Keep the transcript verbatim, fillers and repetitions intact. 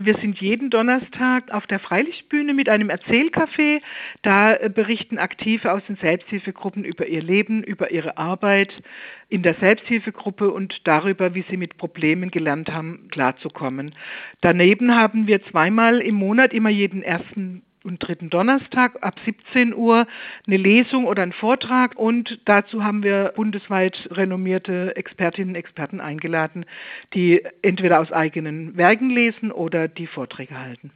Wir sind jeden Donnerstag auf der Freilichtbühne mit einem Erzählcafé. Da äh, berichten Aktive aus den Selbsthilfegruppen über ihr Leben, über ihre Arbeit in der Selbsthilfegruppe und darüber, wie sie mit Problemen gelernt haben, klarzukommen. Daneben haben wir zweimal im Monat, immer jeden ersten und dritten Donnerstag ab siebzehn Uhr eine Lesung oder einen Vortrag und dazu haben wir bundesweit renommierte Expertinnen und Experten eingeladen, die entweder aus eigenen Werken lesen oder die Vorträge halten.